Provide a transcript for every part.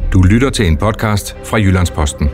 Du lytter til en podcast fra Jyllands-Posten.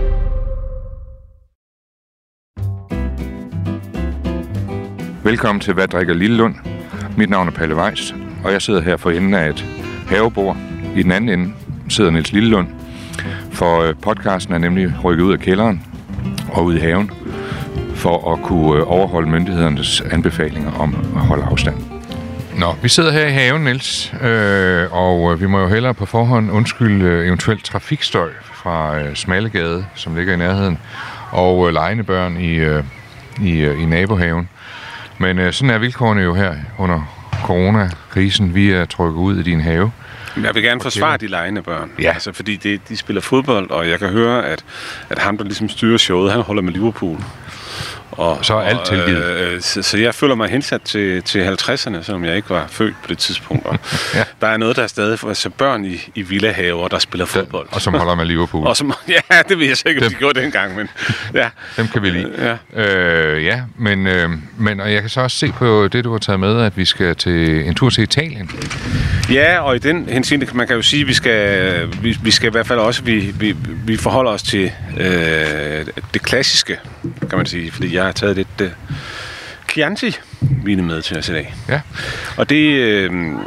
Velkommen til Hvad drikker Lillelund? Mit navn er Palle Weiss, og jeg sidder her for enden af et havebord. I den anden ende sidder Niels Lillelund, for podcasten er nemlig rykket ud af kælderen og ud i haven for at kunne overholde myndighedernes anbefalinger om at holde afstand. Nå, vi sidder her i haven, Niels, og vi må jo hellere på forhånd undskylde eventuelt trafikstøj fra Smallegade, som ligger i nærheden, og legende børn i nabohaven. Men sådan er vilkårene jo her under coronakrisen. Vi er trykket ud i din have. Jeg vil gerne forsvare de legende børn, ja. Altså, fordi de spiller fodbold, og jeg kan høre, at ham, der ligesom styrer showet, han holder med Liverpool. Og så er alt tilgivet. Så jeg føler mig hensat til 50'erne, selvom jeg ikke var født på det tidspunkt. Og ja. Der er noget, der er stadig for altså børn i villahaver, der spiller fodbold. Og som holder med Liverpool. Og som, ja, det ved jeg så ikke, om de gjorde dengang, men ja. Dem kan vi lide. Ja, men og jeg kan så også se på det, du har taget med, at vi skal til en tur til Italien. Ja, og i den henseende, man kan jo sige, vi skal i hvert fald også, vi forholder os til det klassiske, kan man sige, fordi jeg har taget lidt Chianti-vine med til os i dag. Ja. Og det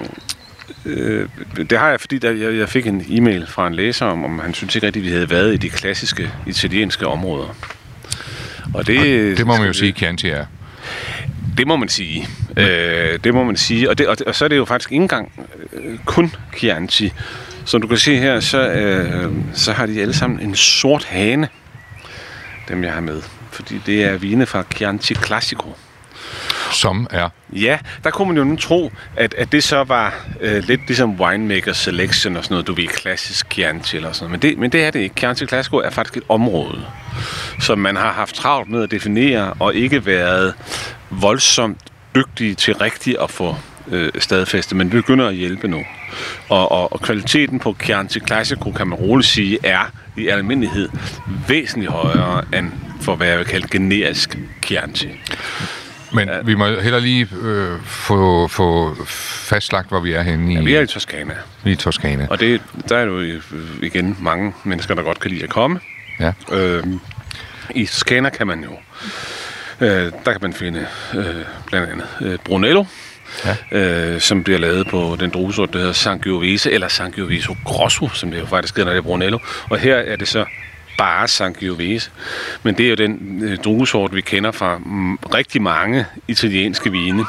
har jeg, fordi jeg fik en e-mail fra en læser om han synes ikke rigtigt, vi havde været i de klassiske italienske områder. Og det må man jo sige, Chianti er. Det må man sige. Det må man sige. Og så er det jo faktisk ikke engang kun Chianti. Som du kan se her, så har de alle sammen en sort hane, dem jeg har med. Fordi det er vine fra Chianti Classico. Som er? Ja, der kunne man jo nu tro, at det så var lidt ligesom Winemaker Selection og sådan noget, du ved, klassisk Chianti eller sådan noget. Men det er det ikke. Chianti Classico er faktisk et område, som man har haft travlt med at definere, og ikke været voldsomt dygtige til rigtigt at få stadfæste, men det begynder at hjælpe nu. Og kvaliteten på Chianti Classico, kan man roligt sige, er i almindelighed væsentligt højere end for hvad jeg vil kalde generisk Chianti. Men vi må heller lige få fastlagt, hvor vi er henne i... Ja, vi er i Toskana. Vi er i Toskana. Og der er jo igen mange mennesker, der godt kan lide at komme. Ja. I Toskana kan man jo... der kan man finde blandt andet Brunello, ja. Som bliver lavet på den druesort, der hedder Sangiovese, eller Sangiovese Grosso, som det jo faktisk hedder, når det er Brunello. Og her er det så bare Sangiovese. Men det er jo den druesort, vi kender fra rigtig mange italienske vine.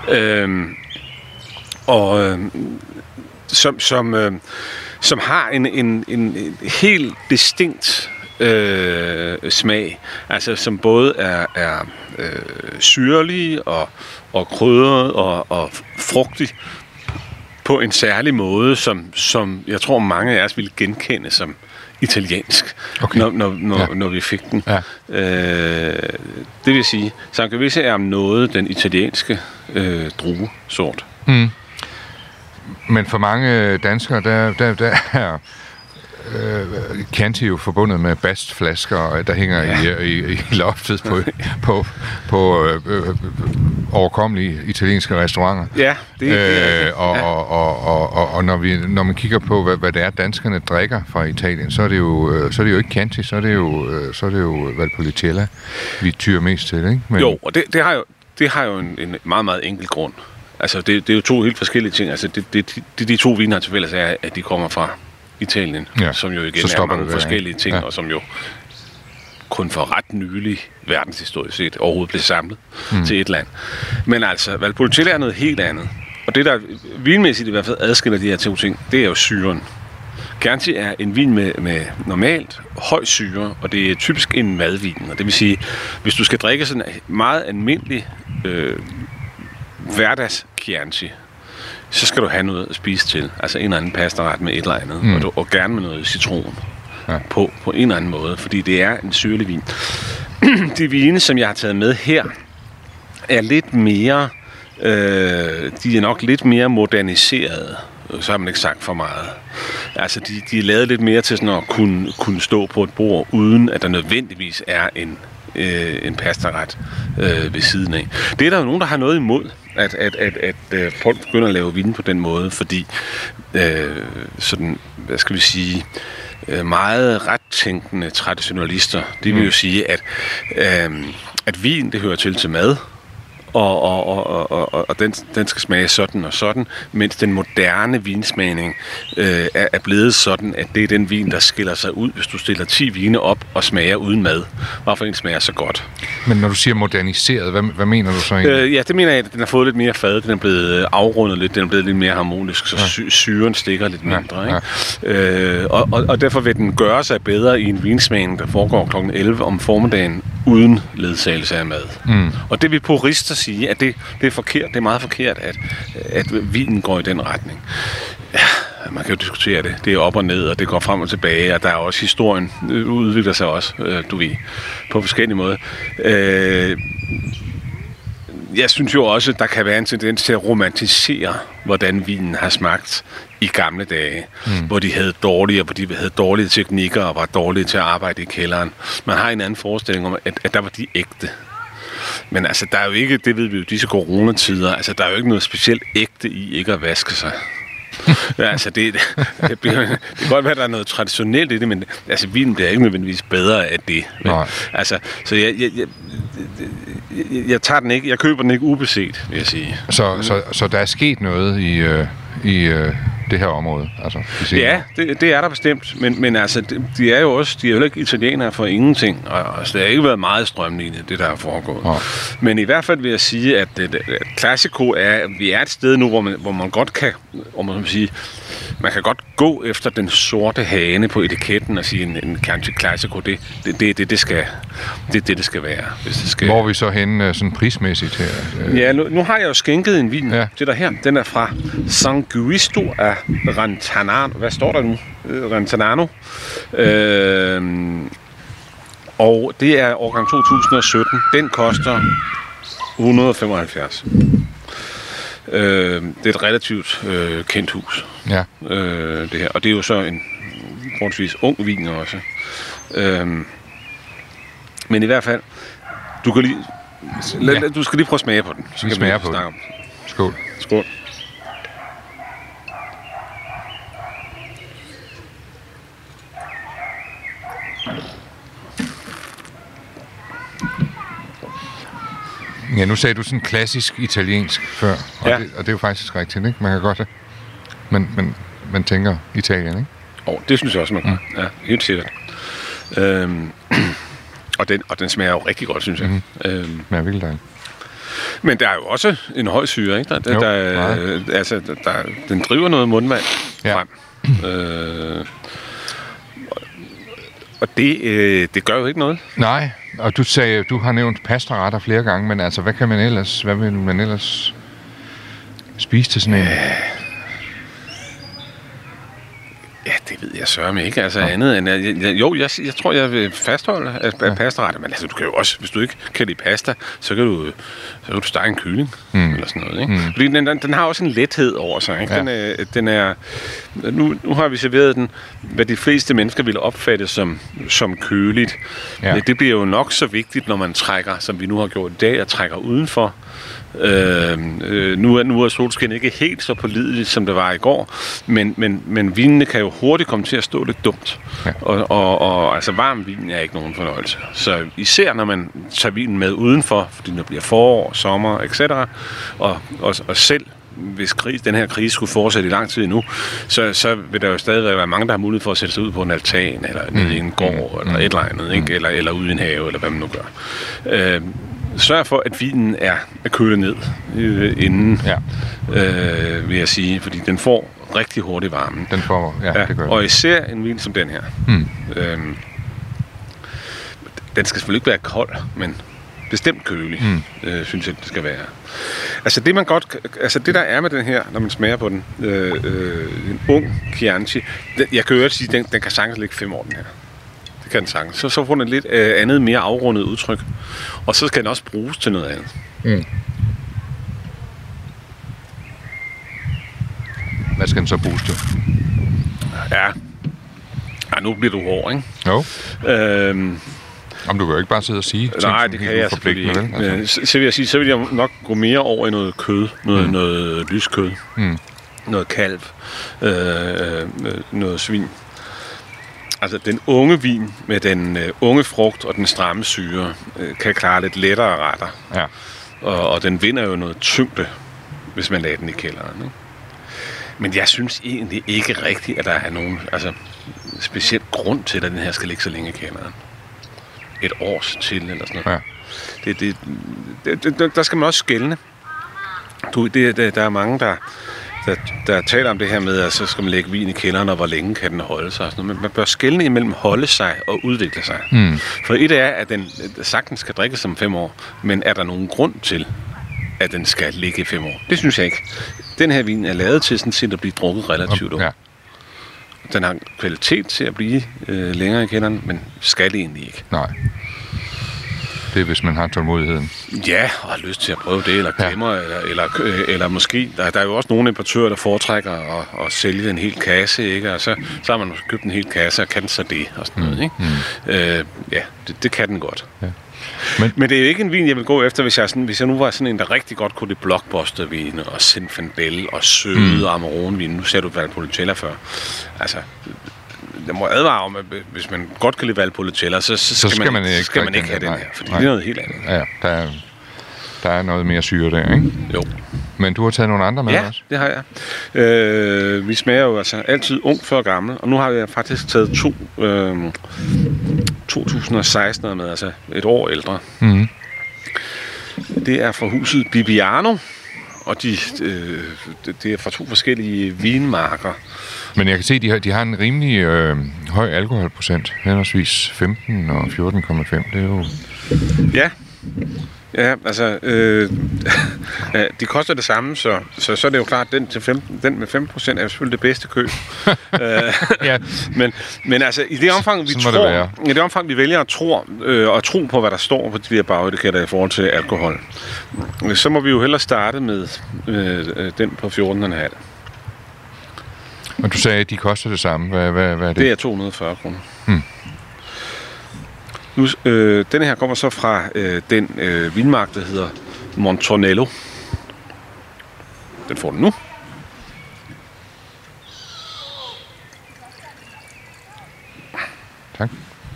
Som har en helt distinkt smag, altså som både er syrlig og krydret og frugtig på en særlig måde, som jeg tror mange af os ville genkende som italiensk, okay. når vi fik den. Ja. Det vil sige, Sangiovese er om noget den italienske druesort. Mm. Men for mange danskere, der er Chianti jo forbundet med bastflasker, der hænger i loftet på overkommelige italienske restauranter. Ja, det er og når man kigger på, hvad det er, danskerne drikker fra Italien, så er det jo ikke Chianti, så er det jo Valpolicella, vi tyrer mest til, ikke? Men... Jo, og det har jo en meget, meget enkel grund. Altså, det er jo to helt forskellige ting. Altså, de to viner til fælles er, at de kommer fra Italien, som jo igen er mange forskellige ting, og som jo kun for ret nylig verdenshistorisk set overhovedet blev samlet til et land. Men altså, Valpolicella er noget helt andet. Og det, der vinmæssigt i hvert fald adskiller de her to ting, det er jo syren. Chianti er en vin med normalt høj syre, og det er typisk en madvin. Og det vil sige, hvis du skal drikke sådan meget almindelig hverdags Chianti, så skal du have noget at spise til. Altså en eller anden pastaret med et eller andet. Og gerne med noget citron. Ja. På en eller anden måde. Fordi det er en syrlig vin. De vine, som jeg har taget med her, er lidt mere... de er nok lidt mere moderniserede. Så har man ikke sagt for meget. Altså, de er lavet lidt mere til sådan at kunne stå på et bord, uden at der nødvendigvis er en pastaret ved siden af. Det er der jo nogen, der har noget imod. at folk begynder at lave vin på den måde, fordi sådan, hvad skal vi sige, meget rettænkende traditionalister, det vil jo sige, at vin, det hører til mad, og den skal smage sådan og sådan, mens den moderne vinsmagning er blevet sådan, at det er den vin, der skiller sig ud, hvis du stiller 10 vine op og smager uden mad. Hvorfor en smager så godt? Men når du siger moderniseret, hvad mener du så egentlig? Ja, det mener jeg, at den har fået lidt mere fad, den er blevet afrundet lidt, den er blevet lidt mere harmonisk, så syren stikker lidt mindre. Ikke? Og derfor vil den gøre sig bedre i en vinsmagning, der foregår kl. 11 om formiddagen, uden ledsagelse af mad. Og det vil purister sige, at det er forkert. Det er meget forkert, at vinen går i den retning. Ja, man kan jo diskutere det. Det er op og ned, og det går frem og tilbage, og der er også historien udvikler sig også, på forskellige måder. Jeg synes jo også, der kan være en tendens til at romantisere, hvordan vinen har smagt i gamle dage, hvor de havde dårlige teknikker og var dårlige til at arbejde i kælderen. Man har en anden forestilling om, at der var de ægte. Men altså, der er jo ikke, det ved vi jo, disse coronatider, altså, der er jo ikke noget specielt ægte i ikke at vaske sig. Ja, altså, det kan godt være, at der er noget traditionelt i det, men altså, vinen bliver ikke nødvendigvis bedre af det. Men, altså, så jeg tager den ikke, jeg køber den ikke ubeset, vil jeg sige. Så der er sket noget i det her område? Altså, ja, det er der bestemt, men altså, de er jo ikke italienere for ingenting, og altså, det har ikke været meget strømlignet, det der er foregået. Men i hvert fald vil jeg sige, at Classico vi er et sted nu, hvor man godt kan, man kan godt gå efter den sorte hane på etiketten og sige, en Chianti Classico, det skal være. Hvis det skal. Hvor er vi så henne sådan prismæssigt her? Ja, nu har jeg jo skænket en vin til dig her. Den er fra Sangiusto af Rantanano. Hvad står der nu? Rantanano. Og det er årgang 2017. Den koster 175. Det er et relativt kendt hus. Ja. Det her. Og det er jo så en forholdsvis ung vin også. Men i hvert fald, du skal lige prøve at smage på den. Så kan vi smage på den. Skål. Skål. Ja, nu sagde du sådan klassisk italiensk før, og det er jo faktisk rigtigt, ikke? Man kan godt man tænker Italien, ikke? Det synes jeg også, man kan. Ja, helt sikkert. Og den smager jo rigtig godt, synes jeg. Ja, virkelig dejligt. Men der er jo også en høj syre, ikke? Den driver noget mundvand frem. Og det gør jo ikke noget. Nej, og du har nævnt pastaretter flere gange, men altså, hvad vil man ellers spise til sådan en? Ja, det ved jeg sørme ikke. Altså andet end... Jeg tror, jeg vil fastholde at pastaretter. Men altså, du kan jo også... Hvis du ikke kan lide pasta, så kan du stege en kylling. Eller sådan noget, ikke? Fordi den har også en lethed over sig, ikke? Ja. Den er... Nu har vi serveret den, hvad de fleste mennesker ville opfatte som køligt. Ja. Det bliver jo nok så vigtigt, når man trækker, som vi nu har gjort i dag, og trækker udenfor. Nu er solskin ikke helt så pålideligt, som det var i går, men vinene kan jo hurtigt komme til at stå lidt dumt. Ja. Og altså varm vin er ikke nogen fornøjelse. Så især når man tager vinen med udenfor, fordi der bliver forår, sommer, etc. Og selv hvis den her krise skulle fortsætte i lang tid endnu, så vil der jo stadig være mange, der har mulighed for at sætte sig ud på en altan, eller nede i en gård, eller et eller andet, ikke? Eller ude i en have, eller hvad man nu gør. Sørg for, at vinen er kølet ned inden, vil jeg sige, fordi den får rigtig hurtigt varme. Det gør og især en vin som den her. Den skal selvfølgelig ikke være kold, men bestemt kølig, synes jeg, det skal være. Altså det der er med den her, når man smager på den, en ung Chianti, jeg kan jo sige, den kan sagtens ligge 5 år, den her. Det kan den sagtens. Så får den et lidt andet, mere afrundet udtryk. Og så skal den også bruges til noget andet. Hvad skal den så bruges til? Ja, nu bliver du hård, ikke? Jo. Om du kan jo ikke bare sidde og sige ting, nej, det kan jeg selvfølgelig ikke. Altså. Så vil jeg nok gå mere over i noget kød, noget lyskød, noget kalv, noget svin. Altså, den unge vin med den unge frugt og den stramme syre kan klare lidt lettere retter. Ja. Og den vinder jo noget tyngde, hvis man lader den i kælderen. Ikke? Men jeg synes egentlig ikke rigtigt, at der er nogen speciel grund til, at den her skal ligge så længe i kælderen. Et års til, eller sådan noget. Ja. Der skal man også skelne. Der er mange, der taler om det her med, at så skal man lægge vin i kælderen, og hvor længe kan den holde sig. Men man bør skelne imellem holde sig og udvikle sig. For et er, at den sagtens skal drikkes om 5 år, men er der nogen grund til, at den skal ligge i 5 år? Det synes jeg ikke. Den her vin er lavet til sådan set at blive drukket relativt ung. Ja. Den har kvalitet til at blive længere i kælderen, men skal egentlig ikke. Nej. Det er, hvis man har tålmodigheden. Ja, og har lyst til at prøve det, eller glemmer, eller måske... Der er jo også nogle importører, der foretrækker at sælge en hel kasse, ikke? Og så har man købt en hel kasse, og kan den så det, og sådan noget, ikke? Det kan den godt. Ja. Men det er jo ikke en vin, jeg vil gå efter, hvis jeg nu var sådan en, der rigtig godt kunne lide blockbustervin, og Zinfandel, og søde Amarone-vin. Nu ser du Valpolicella før. Altså... Jeg må advare om, at hvis man godt kan lide Valpolicella, så skal man ikke have den her, fordi det er noget helt andet. Ja, der er noget mere syre der, ikke? Jo. Men du har taget nogle andre med også? Ja, det har jeg. Vi smager jo altid ung før gammel, og nu har jeg faktisk taget 2016 med, altså et år ældre. Mm-hmm. Det er fra huset Bibbiano, og det er fra 2 forskellige vinmarker. Men jeg kan se, at de har en rimelig høj alkoholprocent, henholdsvis 15 og 14,5. Det er jo... Ja, altså, de koster det samme, så er det jo klart, den med 15% er jo selvfølgelig det bedste køb. Ja. men altså, i det omfang, vi vælger at tro på, hvad der står på de her bagetiketter i forhold til alkohol, så må vi jo hellere starte med den på 14,5. Og du sagde, at de koster det samme. Hvad er det? Det er 240 kroner. Nu, denne her kommer så fra den vinmark, der hedder Montornello. Den får du nu. Tak.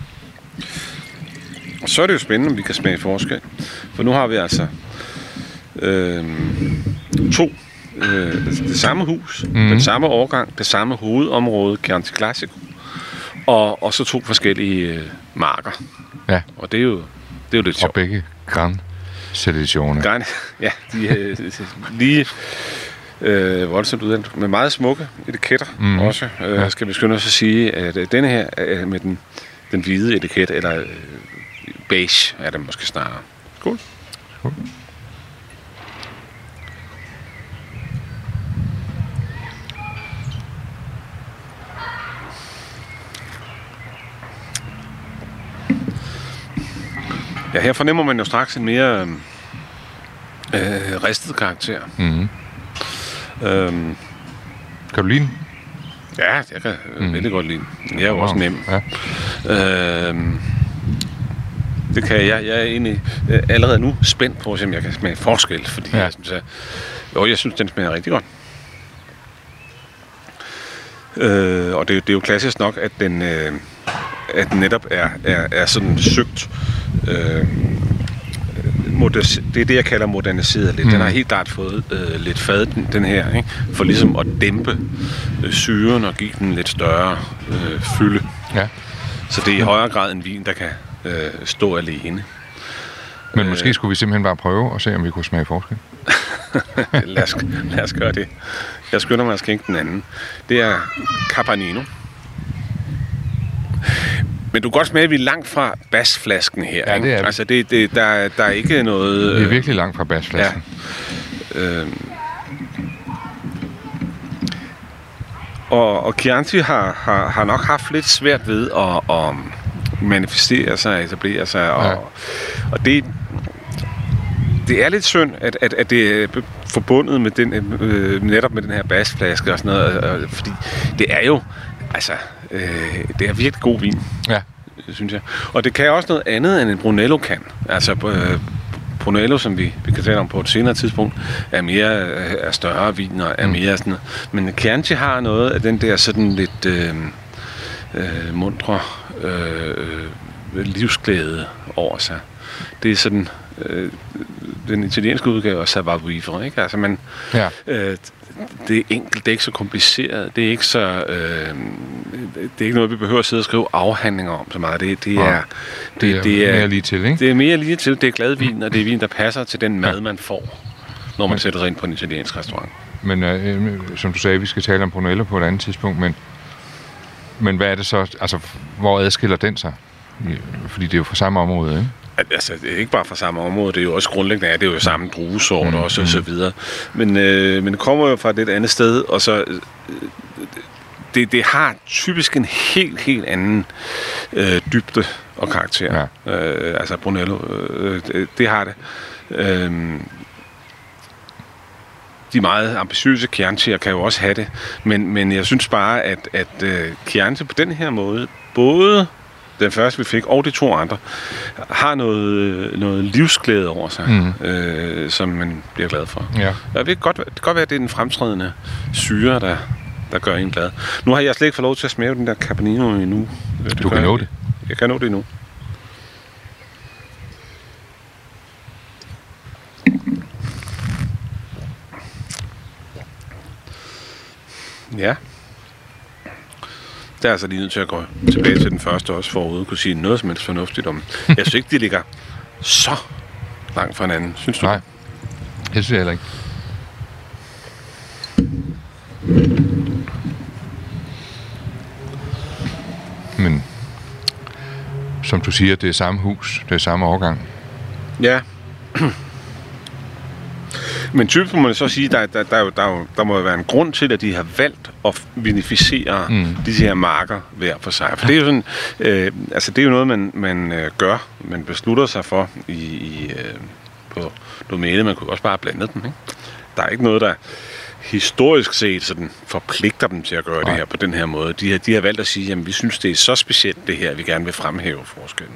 Så er det jo spændende, om vi kan smage forskel. For nu har vi altså det samme hus, den samme årgang, det samme hovedområde, Chianti Classico, og så 2 forskellige marker. Ja. Og det er jo lidt sjovt. Og begge Gran Selezioner. Ja, de er lige voldsomt uddannet, med meget smukke etiketter også. Skal vi skynde os at sige, at denne her med den hvide etiket, eller beige er det måske snarere. Skål. Skål. Ja, her fornemmer man jo straks en mere ristet karakter. Mm-hmm. Kan du lide den? Ja, jeg kan vældig godt lide den. Jeg er jo også nem. Ja. Det kan jeg. Jeg er egentlig allerede nu spændt på, om jeg kan smage forskel, fordi jeg synes, den smager rigtig godt. Og det er jo klassisk nok, at den netop er sådan søgt. Det er det, jeg kalder moderniseret lidt. Den har helt klart fået lidt fad, den her, ikke? For ligesom at dæmpe syren og give den lidt større fylde. Ja. Så det er i højere grad en vin, der kan stå alene. Men måske skulle vi simpelthen bare prøve og se, om vi kunne smage forskel. lad os gøre det. Jeg skynder mig at skænke den anden. Det er Capanino. Men du kan godt smage, at vi er langt fra basflasken her. Ja, det er vi. Altså, der er ikke noget... Det er virkelig langt fra basflasken. Ja. Og Chianti har nok haft lidt svært ved at manifestere sig, etablere sig. Og det er lidt synd, at det er forbundet med den, netop med den her basflaske og sådan noget. Fordi det er jo... Altså, det er virkelig god vin. Ja. synes jeg. Og det kan også noget andet, end en Brunello kan. Altså, Brunello, som vi kan tale om på et senere tidspunkt, er større vin og er mere sådan noget. Men Chianti har noget af den der sådan lidt mundre livsglæde over sig. Det er sådan den italienske udgave af savoir vivre, ikke? Altså man, det er enkelt, det er ikke så kompliceret, det er ikke så det er ikke noget, vi behøver at sidde og skrive afhandlinger om så meget. Det er mere lige til, ikke? Det er mere lige til. Det er glad vin, og det er vin, der passer til den mad, man får, når man sætter sig ind på en italiensk restaurant. Men som du sagde, vi skal tale om Brunello på et andet tidspunkt, men hvad er det så, altså hvor adskiller den sig? Fordi det er jo fra samme område, ikke? Altså, det er ikke bare fra samme område, det er jo også grundlæggende, det er jo samme druesort også, og så videre. Men det kommer jo fra et lidt andet sted, og så det har typisk en helt anden dybde og karakter. Ja. Altså Brunello, det har det. De meget ambitiøse Chianti'er kan jo også have det, men jeg synes bare, at Chianti på den her måde, både den første, vi fik, og de to andre, har noget livsglæde over sig, som man bliver glad for. Ja. Det kan godt være, at det er den fremtrædende syre, der gør en glad. Nu har jeg slet ikke fået lov til at smage den der Cabernet endnu. Du kan nå det. Jeg kan nå det endnu. Ja. Der er altså lige nødt til at gå tilbage til den første også, for at kunne sige noget som helst fornuftigt om. Jeg synes ikke, de ligger så langt fra hinanden. Synes du? Nej, det synes jeg heller ikke. Men som du siger, det er samme hus, det er samme årgang. Ja. Men typisk må man så sige, der må være en grund til, at de har valgt at vinificere disse her marker hver for sig. For det er jo sådan, det er jo noget, man gør. Man beslutter sig for på domænet. Man kunne også bare blande dem, ikke? Der er ikke noget, der historisk set sådan forpligter dem til at gøre det her på den her måde. De har valgt at sige, jamen vi synes, det er så specielt det her, vi gerne vil fremhæve forskellen.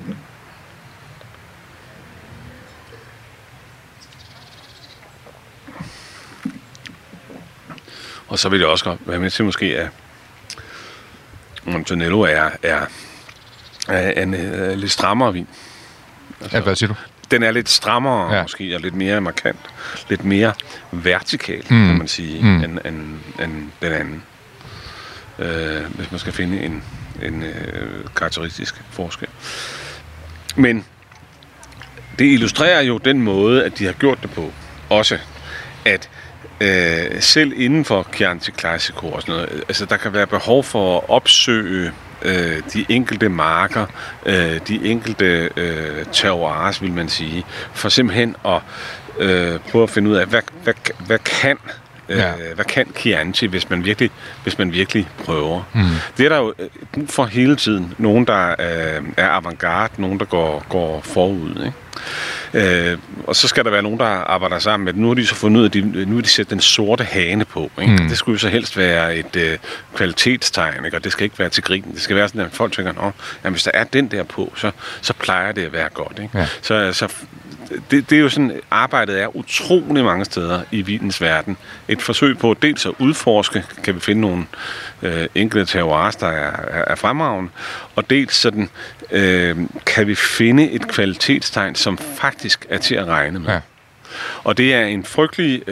Og så vil jeg også være med til måske, at Montanello er lidt strammere vin. Altså, hvad siger du? Den er lidt strammere måske, og lidt mere markant. Lidt mere vertikal, kan man sige, end den anden. Hvis man skal finde en karakteristisk forskel. Men det illustrerer jo den måde, at de har gjort det på. Også at selv inden for Chianti Classico og sådan noget, altså der kan være behov for at opsøge de enkelte marker, de enkelte terroirs, vil man sige, for simpelthen at prøve at finde ud af, hvad kan Chianti, hvis man virkelig prøver. Det er der jo brug for hele tiden. Nogen, der er avantgarde, nogen, der går forud, ikke? Og så skal der være nogen, der arbejder sammen med det. Nu har de så fundet ud af, at nu vil de sætte den sorte hane på. Ikke? Det skulle jo så helst være et kvalitetstegn, ikke? Og det skal ikke være til grin. Det skal være sådan, at folk tænker, at hvis der er den der på, så plejer det at være godt. Ikke? Ja. Så det er jo sådan, arbejdet er utrolig mange steder i vinens verden. Et forsøg på dels at udforske, kan vi finde nogle enkelte terroirs, der er fremragende, og dels sådan, kan vi finde et kvalitetstegn, som faktisk er til at regne med. Ja. Og det er en frygtelig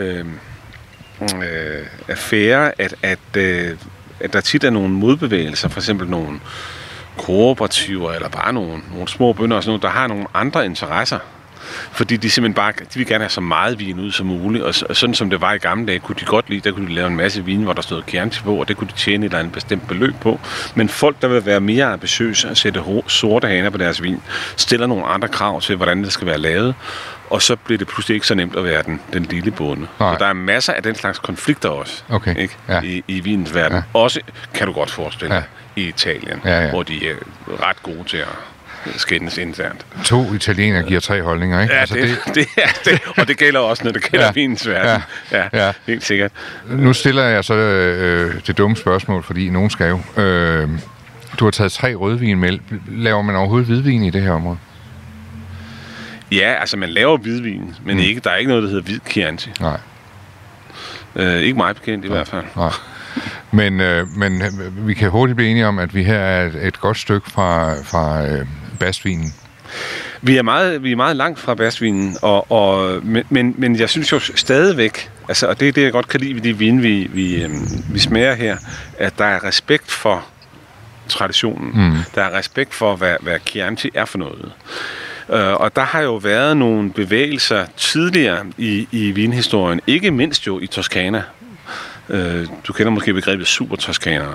affære, at der tit er nogle modbevægelser, for eksempel nogle kooperativer, eller bare nogle små bønder, og sådan noget, der har nogle andre interesser. Fordi de simpelthen bare, de vil gerne have så meget vin ud som muligt, og sådan som det var i gamle dage, kunne de godt lide, der kunne de lave en masse vin, hvor der stod Chianti på, og det kunne de tjene et eller andet bestemt beløb på. Men folk, der vil være mere ambitiøse og sætte sorte haner på deres vin, stiller nogle andre krav til, hvordan det skal være lavet, og så bliver det pludselig ikke så nemt at være den lille bonde. Så der er masser af den slags konflikter også, ikke? Ja. I vinens verden. Ja. Også, kan du godt forestille dig, i Italien, hvor de er ret gode til at skændes internt. 2 italienere giver 3 holdninger, ikke? Ja, altså, det er det. Og det gælder også, når det gælder vinens verden. Ja, helt sikkert. Nu stiller jeg så det dumme spørgsmål, fordi nogen skal jo. Du har taget 3 rødvin med. Laver man overhovedet hvidvin i det her område? Ja, altså man laver hvidvin, men ikke, der er ikke noget, der hedder hvid Chianti. Nej. Ikke meget bekendt i hvert fald. Nej. Men vi kan hurtigt blive enige om, at vi her er et godt stykke fra bastvinen. Vi er meget langt fra bastvinen, men jeg synes jo stadigvæk, altså, og det er det, jeg godt kan lide ved de vine, vi smager her, at der er respekt for traditionen. Der er respekt for, hvad Chianti er for noget. Og der har jo været nogle bevægelser tidligere i vinhistorien, ikke mindst jo i Toskana. Du kender måske begrebet super-toskanere,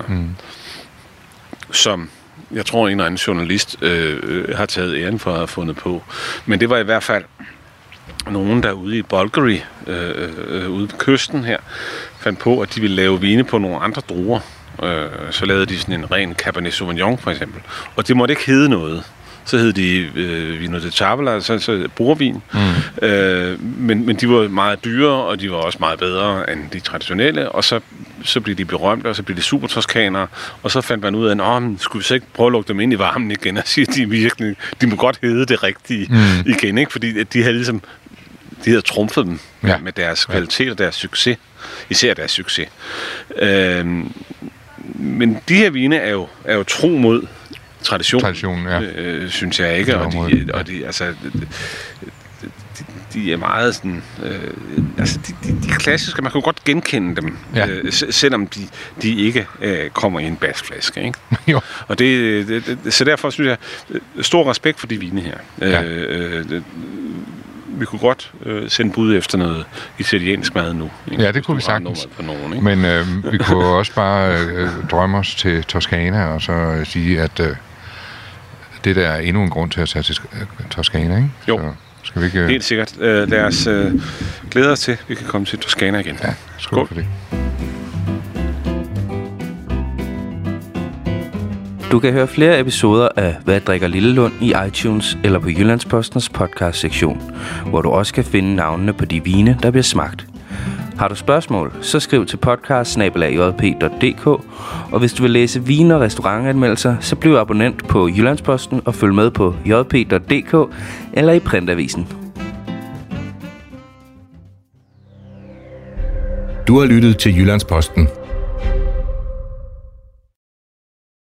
som jeg tror, en eller anden journalist har taget æren for at have fundet på. Men det var i hvert fald nogen, der ude i Bulgari, ude på kysten her, fandt på, at de ville lave vine på nogle andre druer. Så lavede de sådan en ren Cabernet Sauvignon, for eksempel. Og det måtte ikke hedde noget. Så hed de Vino de Tavola, så bordvin. Men de var meget dyre, og de var også meget bedre end de traditionelle. Og så blev de berømte, og så blev de super toskanere. Og så fandt man ud af, skulle vi så ikke prøve at lukke dem ind i varmen igen, og sige, at de må godt hedde det rigtige igen, ikke? Fordi de havde trumfet dem med deres kvalitet og deres succes. Især deres succes. Men de her vine er jo tro mod traditionen, synes jeg ikke, de er meget sådan, de klassiske, man kan godt genkende dem, selvom de ikke kommer i en basflaske, ikke? Jo. Og så derfor synes jeg, stor respekt for de vine her. Vi kunne godt sende bud efter noget italiensk mad nu. Ikke? Ja, det kunne vi sagtens. Men vi kunne også bare drømme os til Toskana, og så sige, at det der er endnu en grund til at tage til Toskana, ikke? Jo, så skal vi ikke... helt sikkert. Lad os glæde os til, at vi kan komme til Toskana igen. Ja, skål for det. Du kan høre flere episoder af Hvad drikker Lillelund i iTunes eller på Jyllandspostens podcast-sektion, hvor du også kan finde navnene på de vine, der bliver smagt. Har du spørgsmål, så skriv til podcast@jp.dk, og hvis du vil læse vin- og restaurantanmeldelser, så bliv abonnent på Jyllandsposten og følg med på jp.dk eller i printavisen. Du har lyttet til Jyllandsposten.